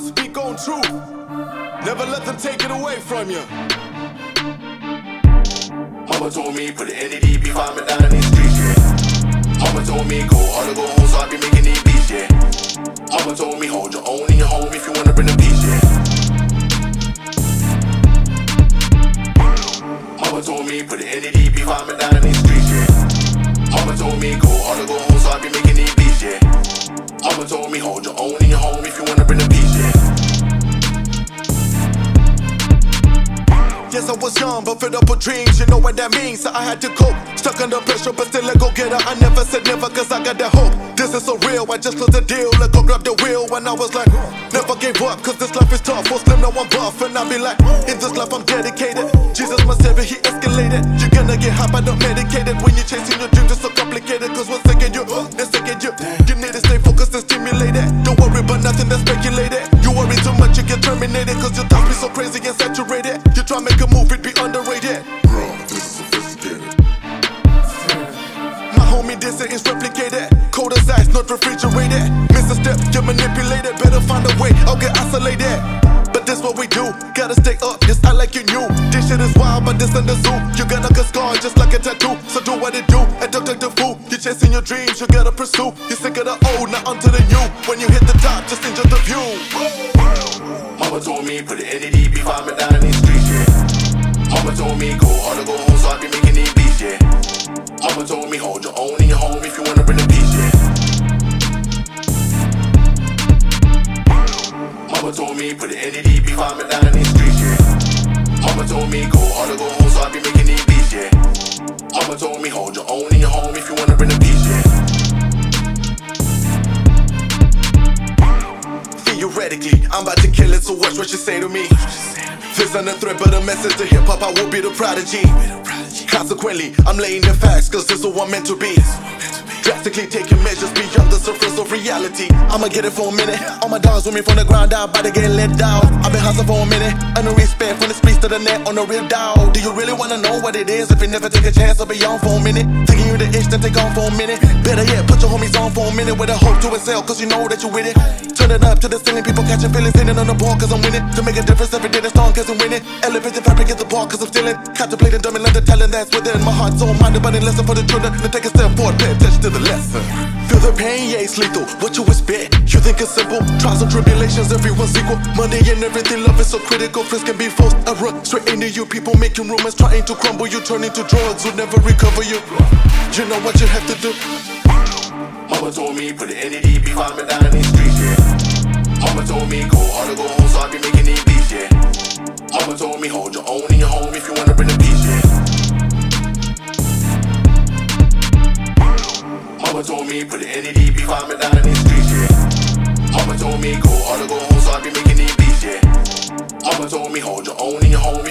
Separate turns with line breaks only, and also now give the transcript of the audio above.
speak on truth. Never let them take it away from you.
Mama told me put it in the deep, be find me down in these streets, yeah. Mama told me go hard or go home, so I be making these beats, yeah. Mama told me hold your own in your home if you wanna bring the peace, yeah. Mama told me put it in the deep, be find me down in these streets, yeah. Mama told me go hard or go home, so I be making these beats, yeah. Mama told me hold your own in your home if you wanna bring the peace, yeah.
Yes, I was young, but fed up with dreams, you know what that means, so I had to cope. Stuck under pressure, but still a go-getter. I never said never, cause I got that hope. This is so real, I just closed the deal. Let go grab the wheel when I was like, never gave up, cause this life is tough. Was slim, now I'm buff, and I be like, in this life I'm dedicated. Jesus, my savior, he escalated. You're gonna get high, but not medicated. When you're chasing your dreams, it's so complicated. Cause one second you, next second you need to stay focused and stimulated. Don't worry about nothing that's speculated. You worry too much, you get terminated. Cause your thoughts be so crazy and saturated. You try make a move, it be underrated.
Bro, this is sophisticated.
My homie dissing is replicated. Cold as ice, not refrigerated. Miss a step, get manipulated. Better find a way, I'll get isolated. But this what we do, gotta stay up, just act like you knew. This shit is wild, but this in the zoo. You got like a scar, just like a tattoo. So do what it do, and don't take the fool. You're chasing your dreams, you gotta pursue. You're sick of the old, now onto the new. When you hit the top, just enjoy the view.
Mama told me put it in the deep, be find me down in these streets, yeah. Mama told me go hard or go home, so I be making these beats, yeah. Mama told me hold your own in your home if you wanna bring the peace, yeah. Mama told me put it in the deep, be find me down in these streets, yeah. Mama told me go hard or go home, so I be making these beats, yeah. Mama told me hold your own in your home if you wanna bring the peace, yeah.
Theoretically, I'm about to kill it, so watch what you say to me. This ain't a threat, but a message to hip-hop, I will be the prodigy. Consequently, I'm laying the facts, cause this is what I'm meant to be. Drastically taking measures beyond the surface of reality. I'ma get it for a minute. All my dogs with me from the ground down, about to get let down. I've been hustling for a minute, earning respect from the streets to the net on the real dog. Do you really wanna know what it is? If you never take a chance, I'll be on for a minute. Thinking you the itch, then take on for a minute. Better yet, put your homies on for a minute with a hope to excel, cause you know that you with it. Turn it up to the ceiling, people catching feelings, hitting on the ball, cause I'm winning. To make a difference every day, that's strong, cause I'm winning. Elevate the fabric, get the ball, cause I'm stealing. Contemplating, dummy, the talent that's within my heart. So I'm minded, but a lesson for the children. To take a step forward, pay attention to the lesson. Feel the pain, yeah, it's lethal. What you expect? You think it's simple? Trials and tribulations, everyone's equal. Money and everything, love is so critical. Friends can be forced. I run straight into you. People making rumors, trying to crumble you. Turn into drugs, will never recover you. You know what you have to do.
Mama told me put it in the deep, be find me down in these streets, yeah. Mama told me go hard or go home, so I be making these beats, yeah. Mama told me hold your own in your home if you wanna bring the peace, yeah. Mama told me put it in the deep, be find me down in these streets, yeah. Mama told me go hard or go home, so I be making these beats, yeah. Mama told me hold your own in your home